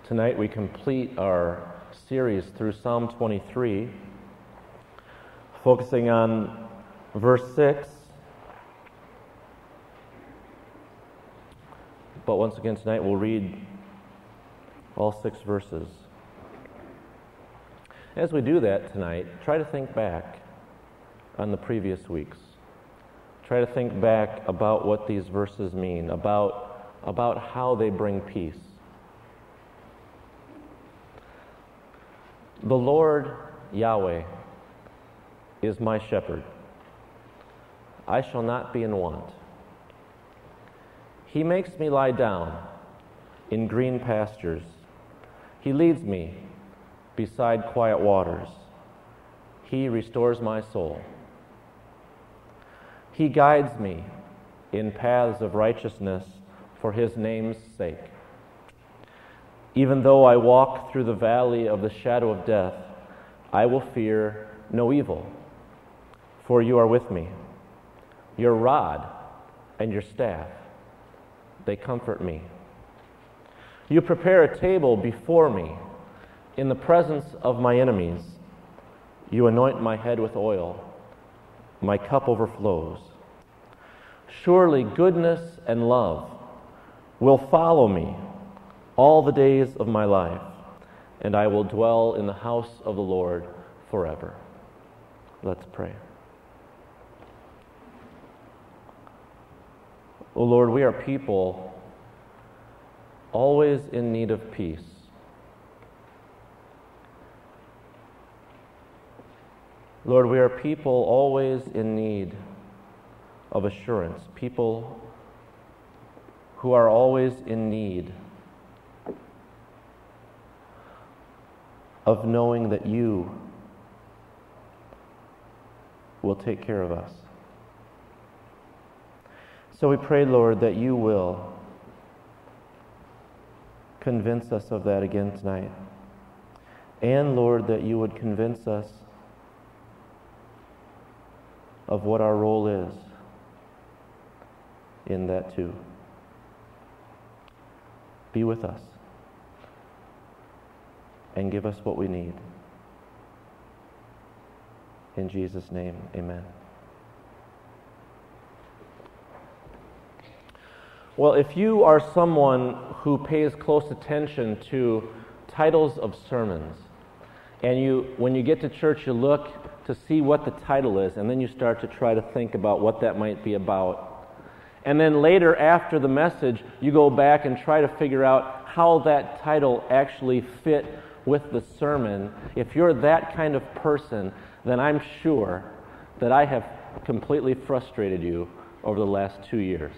Tonight we complete our series through Psalm 23, focusing on verse 6. But once again tonight we'll read all 6 verses. As we do that tonight, try to think back on the previous weeks. Try to think back about what these verses mean, about how they bring peace. The Lord Yahweh is my shepherd. I shall not be in want. He makes me lie down in green pastures. He leads me beside quiet waters. He restores my soul. He guides me in paths of righteousness for His name's sake. Even though I walk through the valley of the shadow of death, I will fear no evil, for You are with me. Your rod and Your staff, they comfort me. You prepare a table before me in the presence of my enemies. You anoint my head with oil. My cup overflows. Surely goodness and love will follow me all the days of my life, and I will dwell in the house of the Lord forever. Let's pray. O Lord, we are people always in need of peace. Lord, we are people always in need of assurance, people who are always in need of knowing that You will take care of us. So we pray, Lord, that You will convince us of that again tonight. And, Lord, that You would convince us of what our role is in that too. Be with us and give us what we need. In Jesus' name, amen. Well, if you are someone who pays close attention to titles of sermons, and when you get to church, you look to see what the title is, and then you start to try to think about what that might be about. And then later, after the message, you go back and try to figure out how that title actually fit with the sermon. If you're that kind of person, then I'm sure that I have completely frustrated you over the last 2 years.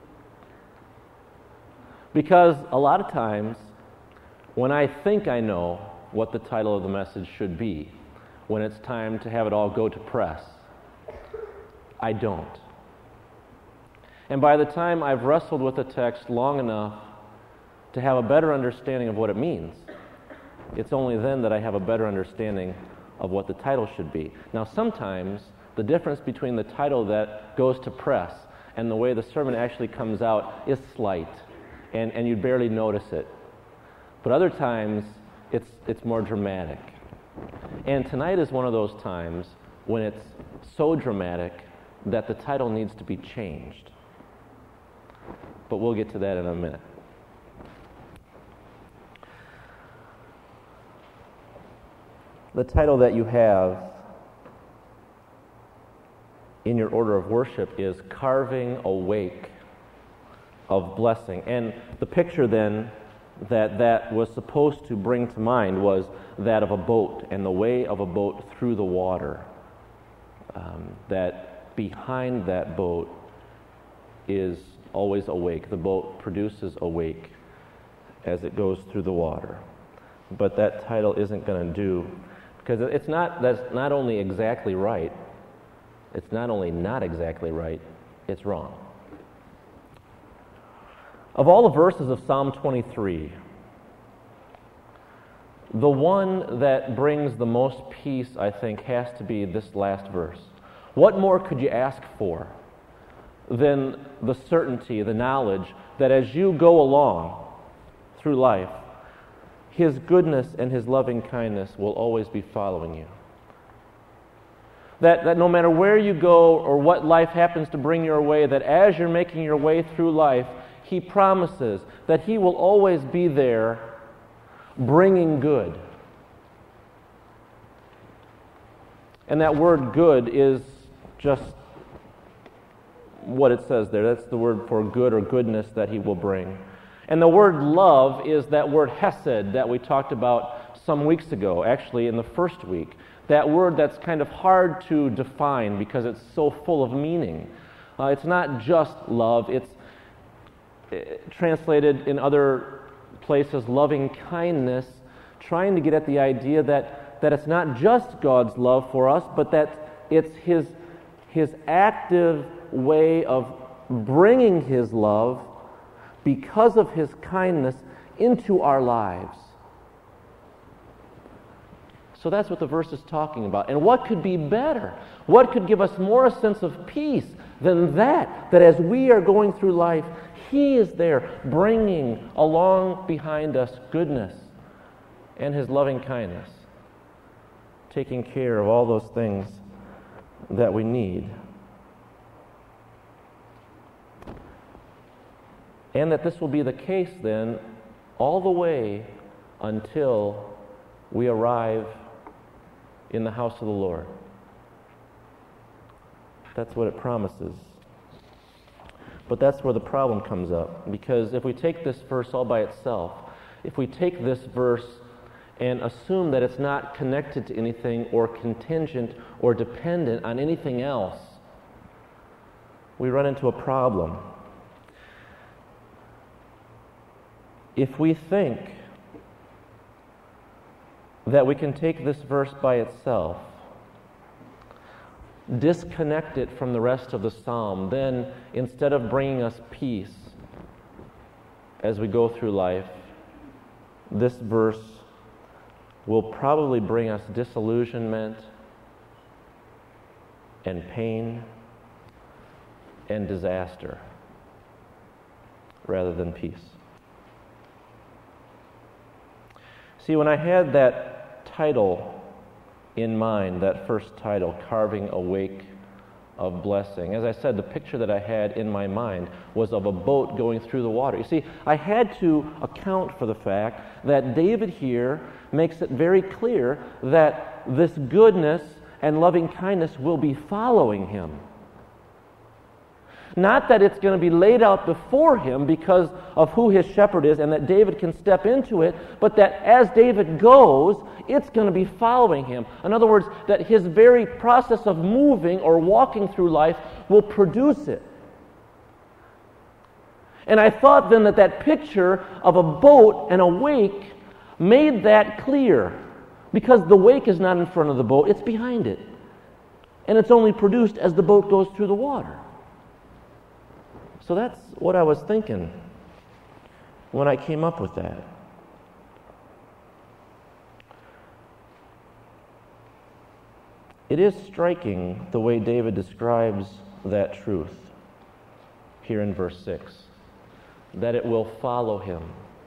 Because a lot of times, when I think I know what the title of the message should be, when it's time to have it all go to press, I don't. And by the time I've wrestled with a text long enough to have a better understanding of what it means, it's only then that I have a better understanding of what the title should be. Now, sometimes the difference between the title that goes to press and the way the sermon actually comes out is slight, and you'd barely notice it. But other times, it's more dramatic. And tonight is one of those times when it's so dramatic that the title needs to be changed. But we'll get to that in a minute. The title that you have in your order of worship is Carving a Wake of Blessing. And the picture then that was supposed to bring to mind was that of a boat and the way of a boat through the water. That behind that boat is always a wake. The boat produces a wake as it goes through the water. But that title isn't going to do, because that's not only exactly right, it's not only not exactly right, it's wrong. Of all the verses of Psalm 23, the one that brings the most peace, I think, has to be this last verse. What more could you ask for than the certainty, the knowledge that as you go along through life, His goodness and His loving kindness will always be following you. That no matter where you go or what life happens to bring your way, that as you're making your way through life, He promises that He will always be there bringing good. And that word good is just what it says there. That's the word for good or goodness that He will bring. And the word love is that word hesed that we talked about some weeks ago, actually in the first week. That word that's kind of hard to define because it's so full of meaning. It's not just love. It's translated in other places loving kindness, trying to get at the idea that it's not just God's love for us, but that it's His active way of bringing His love because of His kindness into our lives. So that's what the verse is talking about. And what could be better? What could give us more a sense of peace than that as we are going through life, He is there bringing along behind us goodness and His loving kindness, taking care of all those things that we need. And that this will be the case then all the way until we arrive in the house of the Lord. That's what it promises. But that's where the problem comes up. Because if we take this verse all by itself, if we take this verse and assume that it's not connected to anything or contingent or dependent on anything else, we run into a problem. If we think that we can take this verse by itself, disconnect it from the rest of the psalm, then instead of bringing us peace as we go through life, this verse will probably bring us disillusionment and pain and disaster rather than peace. See, when I had that title in mind, that first title, Carving a Wake of Blessing, as I said, the picture that I had in my mind was of a boat going through the water. You see, I had to account for the fact that David here makes it very clear that this goodness and loving kindness will be following him. Not that it's going to be laid out before him because of who his shepherd is and that David can step into it, but that as David goes, it's going to be following him. In other words, that his very process of moving or walking through life will produce it. And I thought then that picture of a boat and a wake made that clear, because the wake is not in front of the boat, it's behind it. And it's only produced as the boat goes through the water. So that's what I was thinking when I came up with that. It is striking the way David describes that truth here in verse 6, that it will follow him.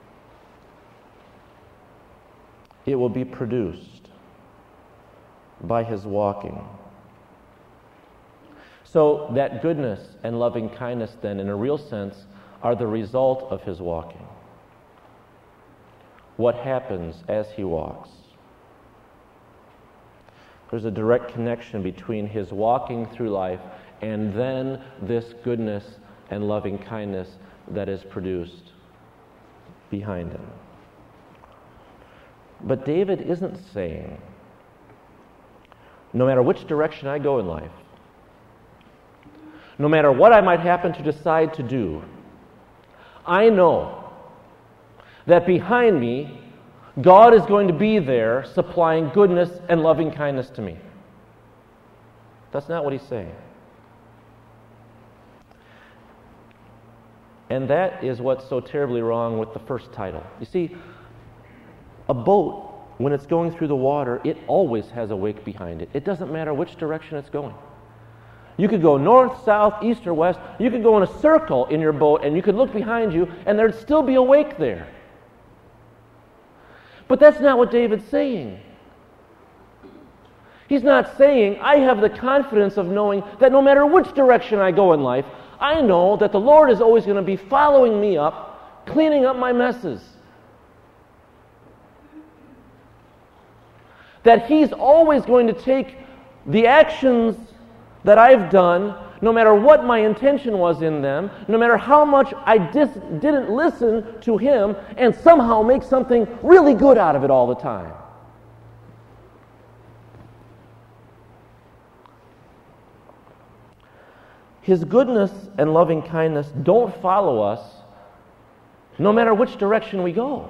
It will be produced by his walking. So that goodness and loving kindness then, in a real sense, are the result of his walking. What happens as he walks? There's a direct connection between his walking through life and then this goodness and loving kindness that is produced behind him. But David isn't saying, no matter which direction I go in life, no matter what I might happen to decide to do, I know that behind me, God is going to be there supplying goodness and loving kindness to me. That's not what he's saying. And that is what's so terribly wrong with the first title. You see, a boat, when it's going through the water, it always has a wake behind it. It doesn't matter which direction it's going. You could go north, south, east, or west. You could go in a circle in your boat, and you could look behind you, and there'd still be a wake there. But that's not what David's saying. He's not saying, I have the confidence of knowing that no matter which direction I go in life, I know that the Lord is always going to be following me up, cleaning up my messes. That He's always going to take the actions that I've done, no matter what my intention was in them, no matter how much I didn't listen to Him, and somehow make something really good out of it all the time. His goodness and loving kindness don't follow us no matter which direction we go.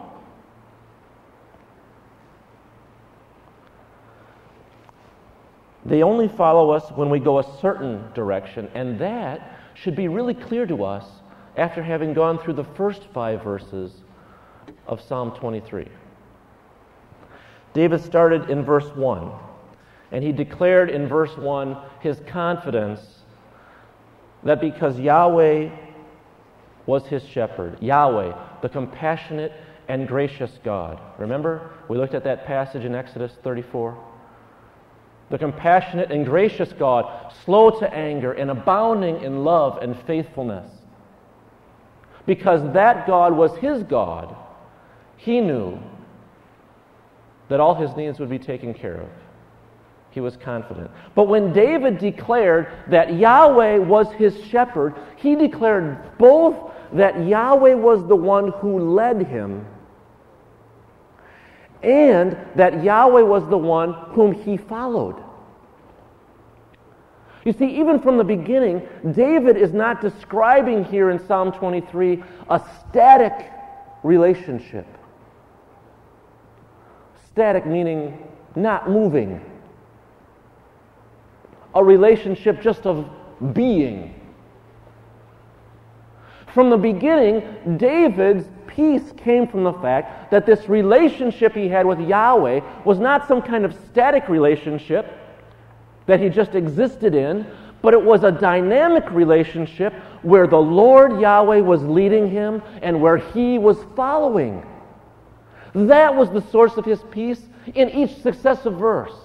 They only follow us when we go a certain direction, and that should be really clear to us after having gone through the first 5 verses of Psalm 23. David started in verse 1, and he declared in verse 1 his confidence that because Yahweh was his shepherd, Yahweh, the compassionate and gracious God. Remember, we looked at that passage in Exodus 34? The compassionate and gracious God, slow to anger and abounding in love and faithfulness. Because that God was his God, he knew that all his needs would be taken care of. He was confident. But when David declared that Yahweh was his shepherd, he declared both that Yahweh was the one who led him and that Yahweh was the one whom he followed. You see, even from the beginning, David is not describing here in Psalm 23 a static relationship. Static meaning not moving. A relationship just of being. From the beginning, David's peace came from the fact that this relationship he had with Yahweh was not some kind of static relationship that he just existed in, but it was a dynamic relationship where the Lord Yahweh was leading him and where he was following. That was the source of his peace in each successive verse.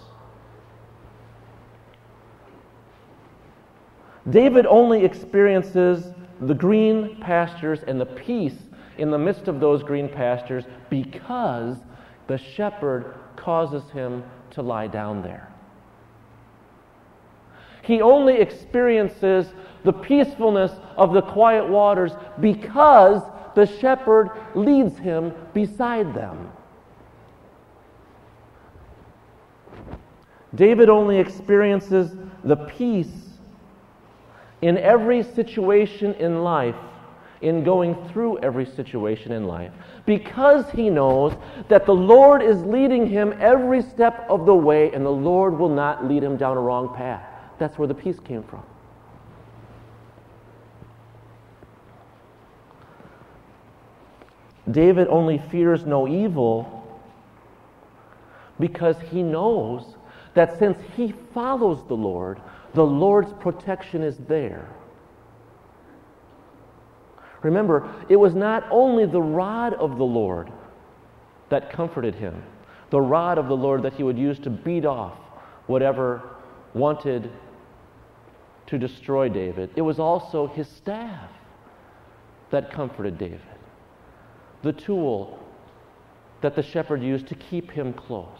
David only experiences the green pastures and the peace in the midst of those green pastures because the shepherd causes him to lie down there. He only experiences the peacefulness of the quiet waters because the shepherd leads him beside them. David only experiences the peace in every situation in life, in going through every situation in life, because he knows that the Lord is leading him every step of the way, and the Lord will not lead him down a wrong path. That's where the peace came from. David only fears no evil because he knows that since he follows the Lord's protection is there. Remember, it was not only the rod of the Lord that comforted him, the rod of the Lord that he would use to beat off whatever wanted to destroy David. It was also his staff that comforted David, the tool that the shepherd used to keep him close.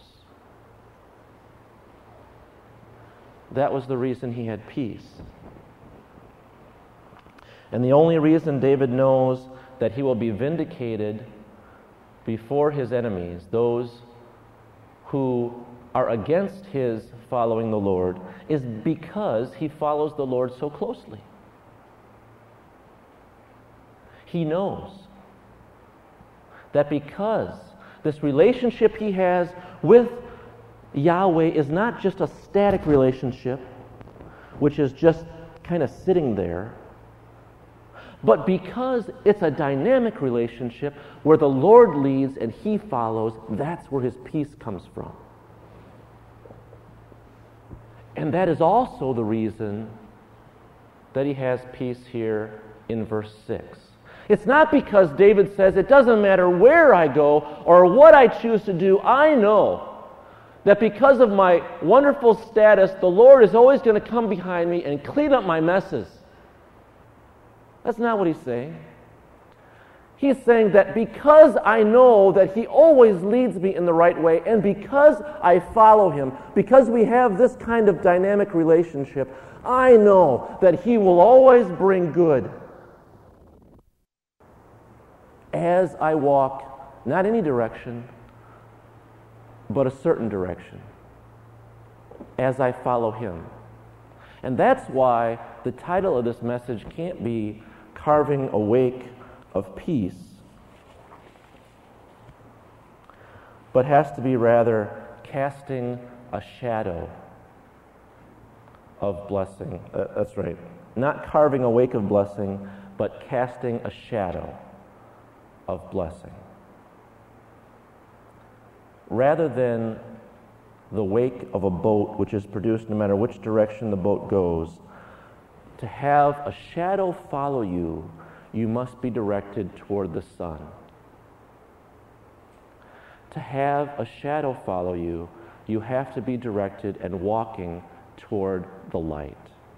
That was the reason he had peace. And the only reason David knows that he will be vindicated before his enemies, those who are against his following the Lord, is because he follows the Lord so closely. He knows that because this relationship he has with Yahweh is not just a static relationship, which is just kind of sitting there, but because it's a dynamic relationship where the Lord leads and he follows, that's where his peace comes from. And that is also the reason that he has peace here in verse 6. It's not because David says, it doesn't matter where I go or what I choose to do, I know that because of my wonderful status, the Lord is always going to come behind me and clean up my messes. That's not what he's saying. He's saying that because I know that he always leads me in the right way, and because I follow him, because we have this kind of dynamic relationship, I know that he will always bring good as I walk, not any direction, but a certain direction, as I follow him. And that's why the title of this message can't be Carving a Wake of Peace, but has to be rather Casting a Shadow of Blessing. That's right. Not carving a wake of blessing, but casting a shadow of blessing. Rather than the wake of a boat which is produced no matter which direction the boat goes, to have a shadow follow you, you must be directed toward the sun. To have a shadow follow you, you have to be directed and walking toward the light.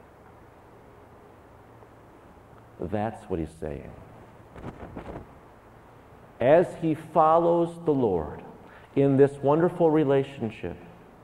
That's what he's saying. As he follows the Lord in this wonderful relationship,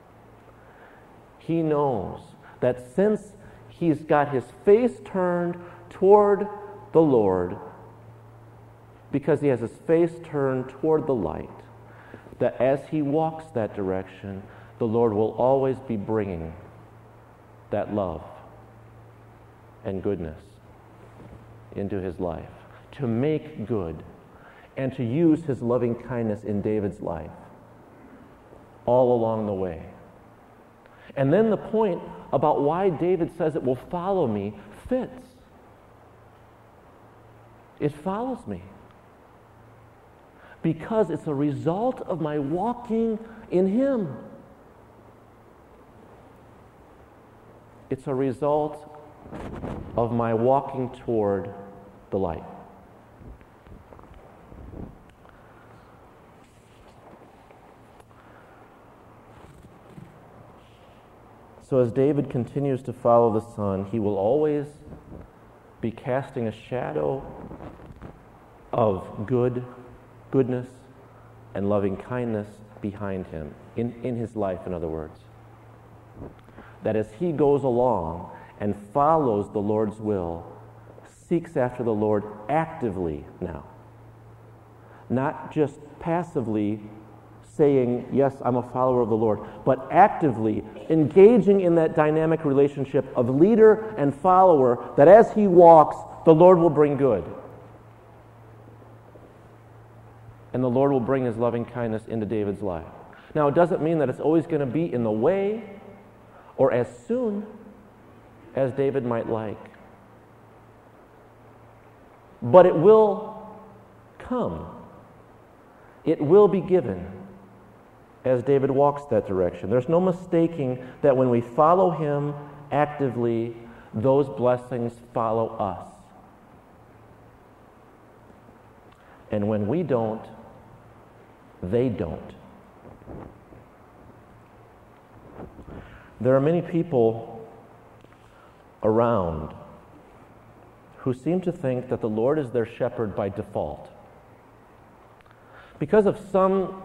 he knows that since he's got his face turned toward the Lord, because he has his face turned toward the light, that as he walks that direction, the Lord will always be bringing that love and goodness into his life, to make good and to use his loving kindness in David's life all along the way. And then the point about why David says it will follow me fits. It follows me because it's a result of my walking in him. It's a result of my walking toward the light. So as David continues to follow the Son, he will always be casting a shadow of goodness and loving kindness behind him, in his life, in other words. That as he goes along and follows the Lord's will, seeks after the Lord actively now, not just passively saying, yes, I'm a follower of the Lord, but actively engaging in that dynamic relationship of leader and follower, that as he walks, the Lord will bring good. And the Lord will bring his loving kindness into David's life. Now, it doesn't mean that it's always going to be in the way or as soon as David might like. But it will come. It will be given as David walks that direction. There's no mistaking that when we follow him actively, those blessings follow us. And when we don't, they don't. There are many people around who seem to think that the Lord is their shepherd by default. Because of some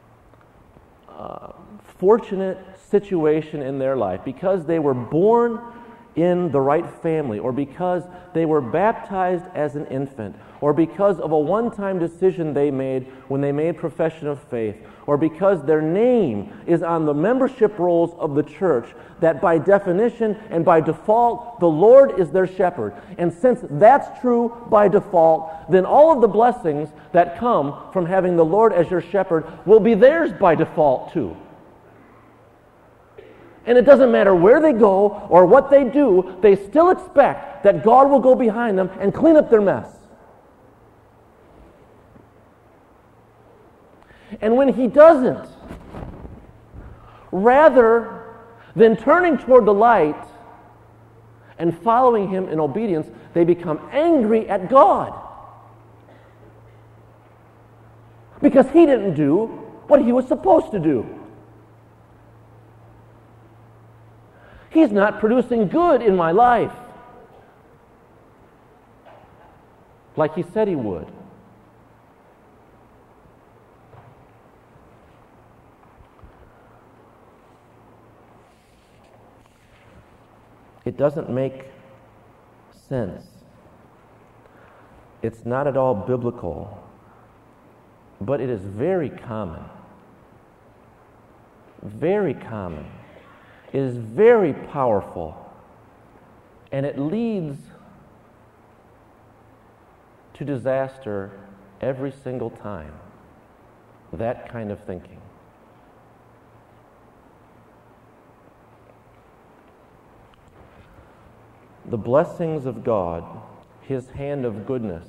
fortunate situation in their life, because they were born in the right family, or because they were baptized as an infant, or because of a one-time decision they made when they made profession of faith, or because their name is on the membership rolls of the church, that by definition and by default, the Lord is their shepherd. And since that's true by default, then all of the blessings that come from having the Lord as your shepherd will be theirs by default too. And it doesn't matter where they go or what they do, they still expect that God will go behind them and clean up their mess. And when he doesn't, rather than turning toward the light and following him in obedience, they become angry at God. because he didn't do what he was supposed to do. He's not producing good in my life like he said he would. It doesn't make sense. It's not at all biblical, but it is very common. Very common. It is very powerful, and it leads to disaster every single time. That kind of thinking. The blessings of God, His hand of goodness,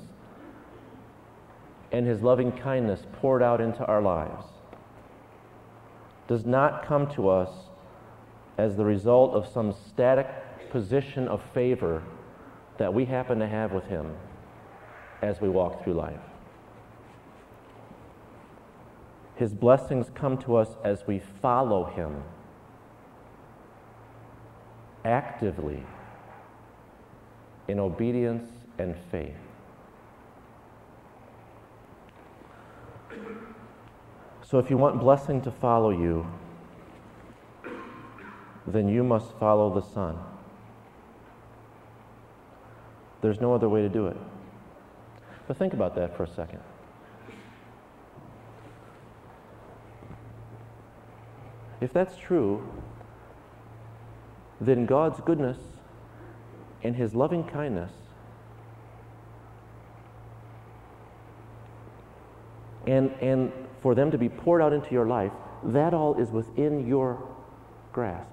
and His loving kindness poured out into our lives does not come to us as the result of some static position of favor that we happen to have with Him as we walk through life. His blessings come to us as we follow Him actively in obedience and faith. So if you want blessing to follow you, then you must follow the Son. There's no other way to do it. But think about that for a second. If that's true, then God's goodness and His loving kindness and for them to be poured out into your life, that all is within your grasp.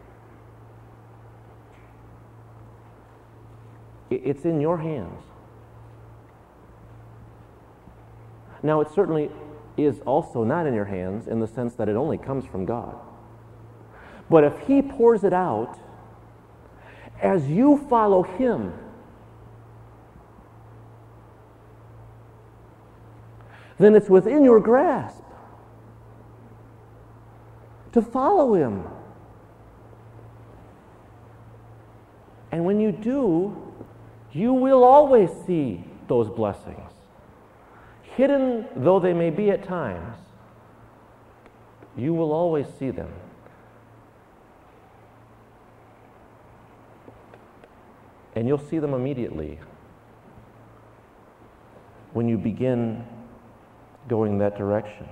It's in your hands. Now, it certainly is also not in your hands in the sense that it only comes from God. But if He pours it out as you follow Him, then it's within your grasp to follow Him. And when you do, you will always see those blessings. Hidden though they may be at times, you will always see them. And you'll see them immediately when you begin going that direction.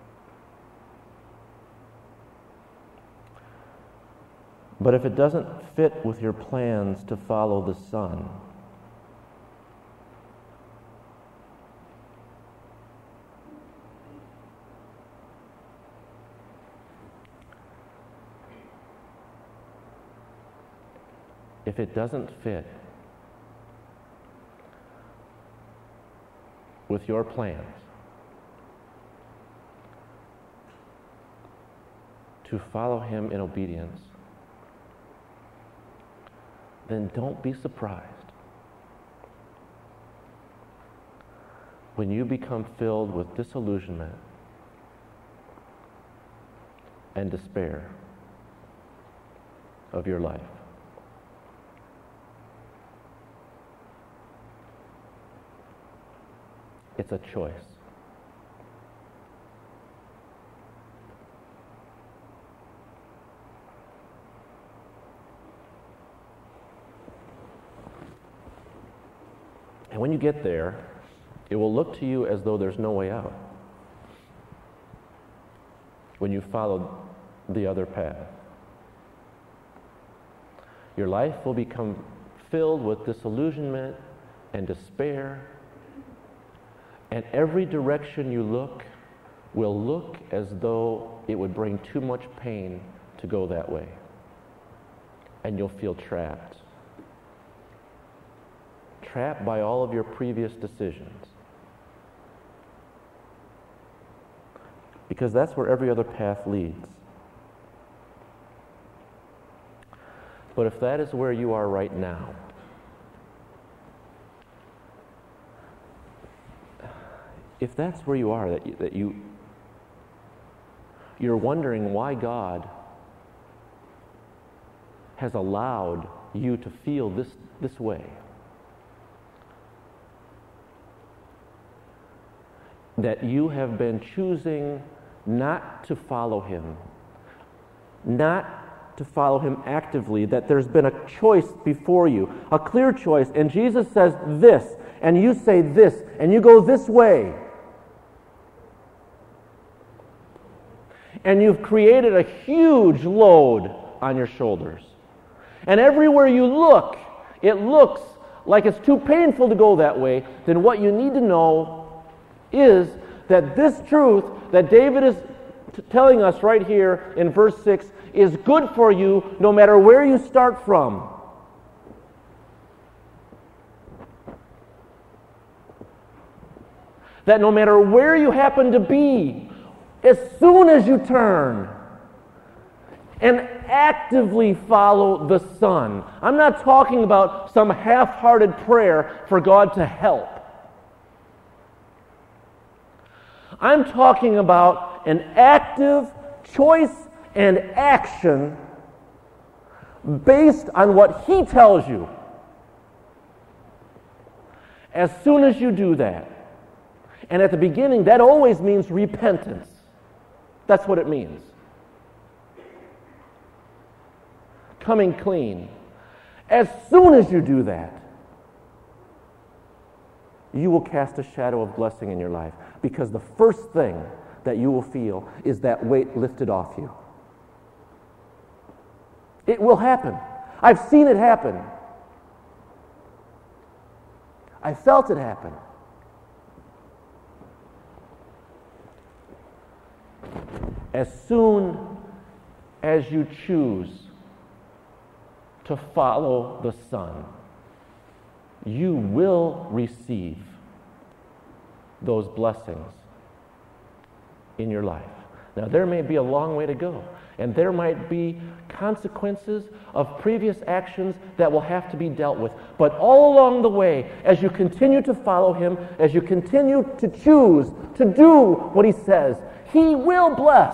But if it doesn't fit with your plans to follow the Son, if it doesn't fit with your plans to follow Him in obedience, then don't be surprised when you become filled with disillusionment and despair of your life. It's a choice. And when you get there, it will look to you as though there's no way out when you followed the other path. Your life will become filled with disillusionment and despair, and every direction you look will look as though it would bring too much pain to go that way. And you'll feel trapped. Trapped by all of your previous decisions. Because that's where every other path leads. But if that is where you are right now, if that's where you are, you're wondering why God has allowed you to feel this way, that you have been choosing not to follow Him, not to follow Him actively, that there's been a choice before you, a clear choice, and Jesus says this, and you say this, and you go this way. And you've created a huge load on your shoulders. And everywhere you look, it looks like it's too painful to go that way. Then what you need to know is that this truth that David is telling us right here in verse 6 is good for you no matter where you start from. That no matter where you happen to be, as soon as you turn and actively follow the Son. I'm not talking about some half-hearted prayer for God to help. I'm talking about an active choice and action based on what He tells you. As soon as you do that, and at the beginning, that always means repentance. That's what it means. Coming clean. As soon as you do that, you will cast a shadow of blessing in your life, because the first thing that you will feel is that weight lifted off you. It will happen. I've seen it happen. I felt it happen. As soon as you choose to follow the Son, you will receive those blessings in your life. Now, there may be a long way to go, and there might be consequences of previous actions that will have to be dealt with. But all along the way, as you continue to follow Him, as you continue to choose to do what He says, He will bless.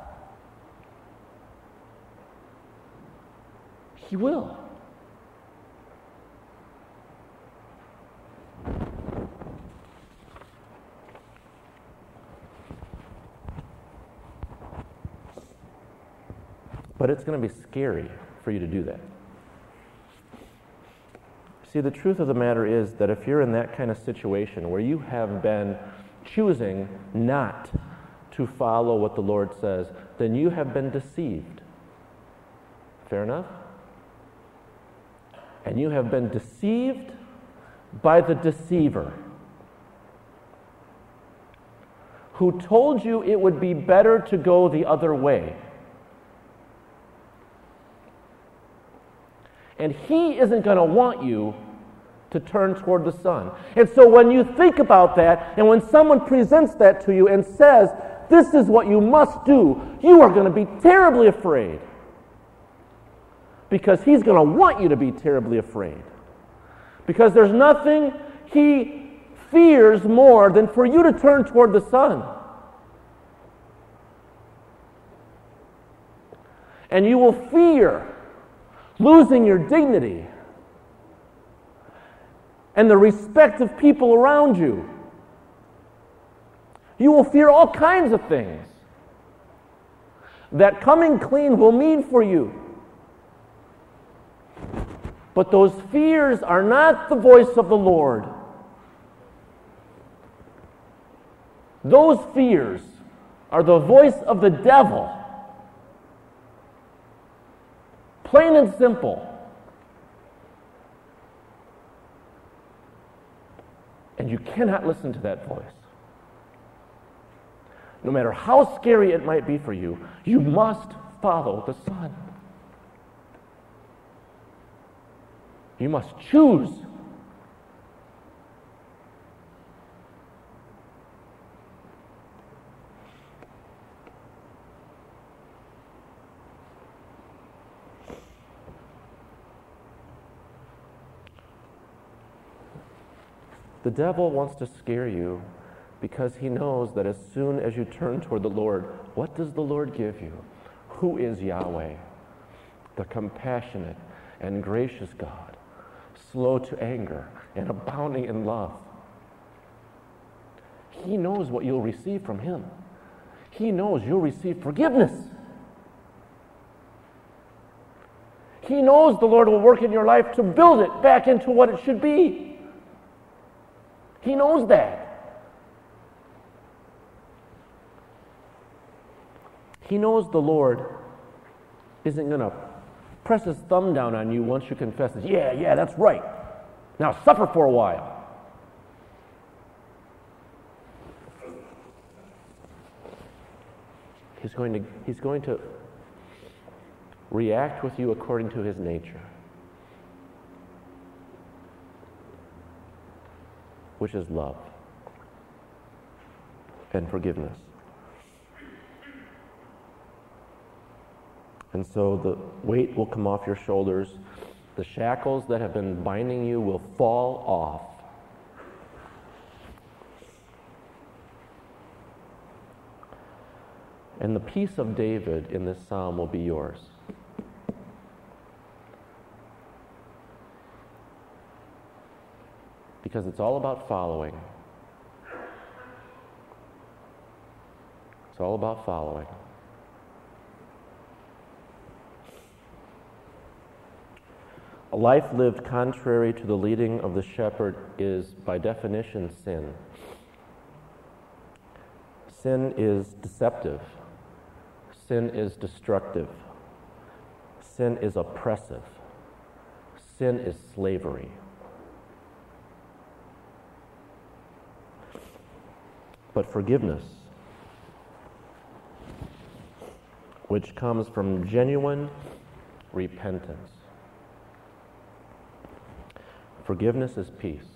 He will. But it's going to be scary for you to do that. See, the truth of the matter is that if you're in that kind of situation where you have been choosing not to follow what the Lord says, then you have been deceived. Fair enough? And you have been deceived by the deceiver, who told you it would be better to go the other way. And he isn't going to want you to turn toward the Son. And so when you think about that, and when someone presents that to you and says, this is what you must do, you are going to be terribly afraid. Because he's going to want you to be terribly afraid. Because there's nothing he fears more than for you to turn toward the Son. And you will fear losing your dignity and the respect of people around you. You will fear all kinds of things that coming clean will mean for you. But those fears are not the voice of the Lord. Those fears are the voice of the devil. Plain and simple. And you cannot listen to that voice. No matter how scary it might be for you, you must follow the Son. You must choose. The devil wants to scare you because he knows that as soon as you turn toward the Lord, what does the Lord give you? Who is Yahweh? The compassionate and gracious God, slow to anger and abounding in love. He knows what you'll receive from him. He knows you'll receive forgiveness. He knows the Lord will work in your life to build it back into what it should be. He knows that. He knows the Lord isn't going to press his thumb down on you once you confess it. Yeah, that's right. Now suffer for a while. He's going to react with you according to his nature, which is love and forgiveness. And so the weight will come off your shoulders. The shackles that have been binding you will fall off. And the peace of David in this psalm will be yours. Because it's all about following. It's all about following. A life lived contrary to the leading of the shepherd is, by definition, sin. Sin is deceptive. Sin is destructive. Sin is oppressive. Sin is slavery. But forgiveness, which comes from genuine repentance. Forgiveness is peace.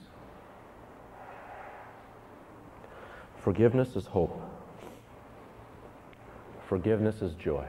Forgiveness is hope. Forgiveness is joy.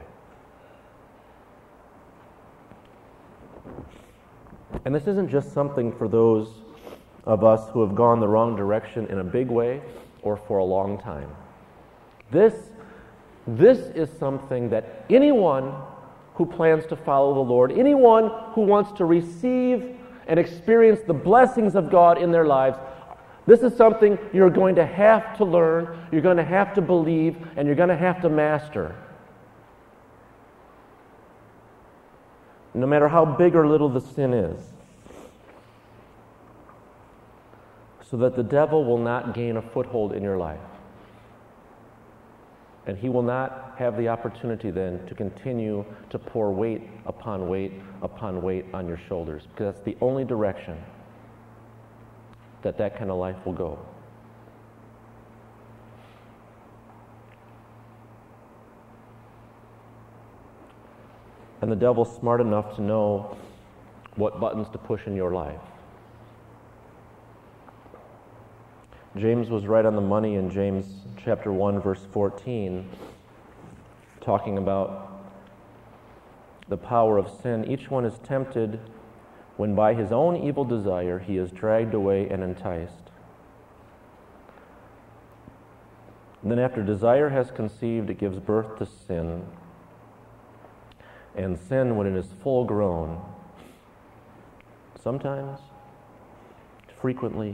And this isn't just something for those of us who have gone the wrong direction in a big way or for a long time. This is something that anyone who plans to follow the Lord, anyone who wants to receive and experience the blessings of God in their lives, this is something you're going to have to learn, you're going to have to believe, and you're going to have to master. No matter how big or little the sin is. So that the devil will not gain a foothold in your life. And he will not have the opportunity then to continue to pour weight upon weight upon weight on your shoulders, because that's the only direction that kind of life will go. And the devil's smart enough to know what buttons to push in your life. James was right on the money in James chapter 1, verse 14, talking about the power of sin. Each one is tempted when by his own evil desire he is dragged away and enticed. And then after desire has conceived, it gives birth to sin. And sin, when it is full grown, sometimes, frequently,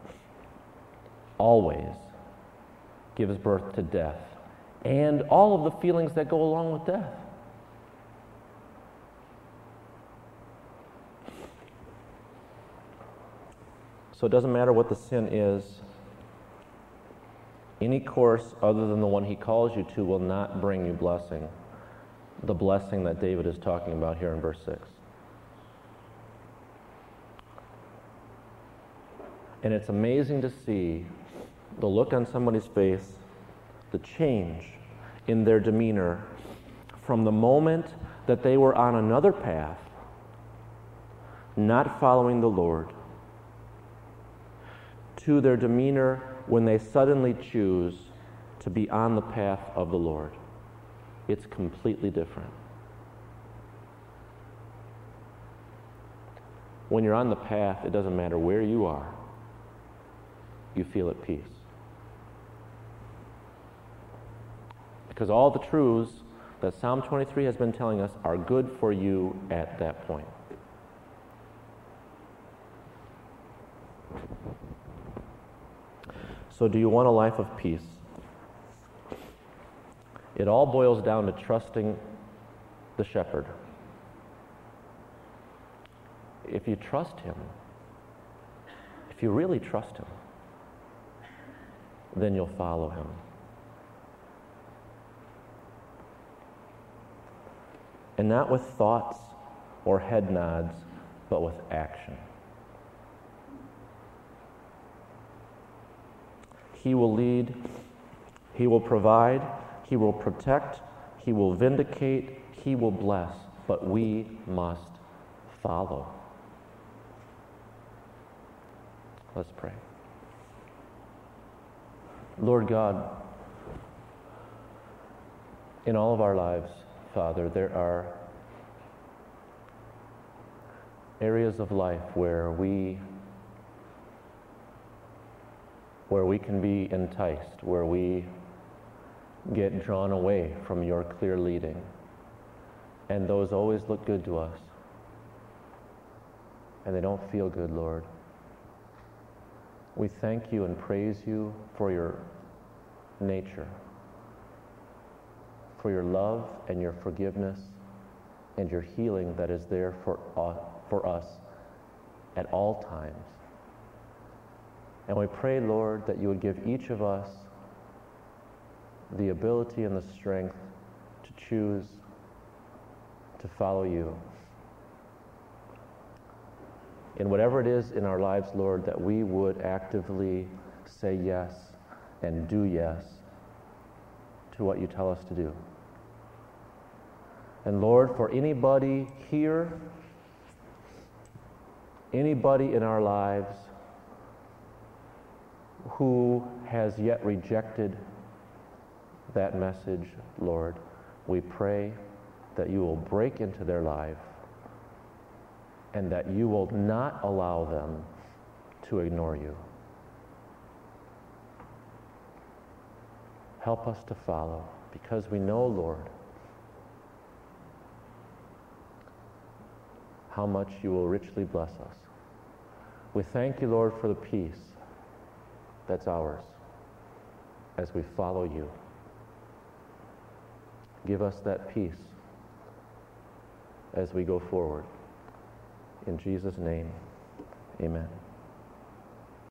always gives birth to death and all of the feelings that go along with death. So it doesn't matter what the sin is, any course other than the one he calls you to will not bring you blessing, the blessing that David is talking about here in verse 6. And it's amazing to see the look on somebody's face, the change in their demeanor from the moment that they were on another path, not following the Lord, to their demeanor when they suddenly choose to be on the path of the Lord. It's completely different. When you're on the path, it doesn't matter where you are. You feel at peace. Because all the truths that Psalm 23 has been telling us are good for you at that point. So do you want a life of peace? It all boils down to trusting the shepherd. If you trust him, if you really trust him, then you'll follow him. And not with thoughts or head nods, but with action. He will lead, he will provide, he will protect, he will vindicate, he will bless, but we must follow. Let's pray. Lord God, in all of our lives, Father, there are areas of life where we can be enticed, where we get drawn away from your clear leading. And those always look good to us. And they don't feel good, Lord. We thank you and praise you for your nature, for your love and your forgiveness and your healing that is there for us at all times. And we pray, Lord, that you would give each of us the ability and the strength to choose to follow you. In whatever it is in our lives, Lord, that we would actively say yes and do yes to what you tell us to do. And Lord, for anybody here, anybody in our lives who has yet rejected that message, Lord, we pray that you will break into their life and that you will not allow them to ignore you. Help us to follow, because we know, Lord, how much you will richly bless us. We thank you, Lord, for the peace that's ours as we follow you. Give us that peace as we go forward. In Jesus' name, amen.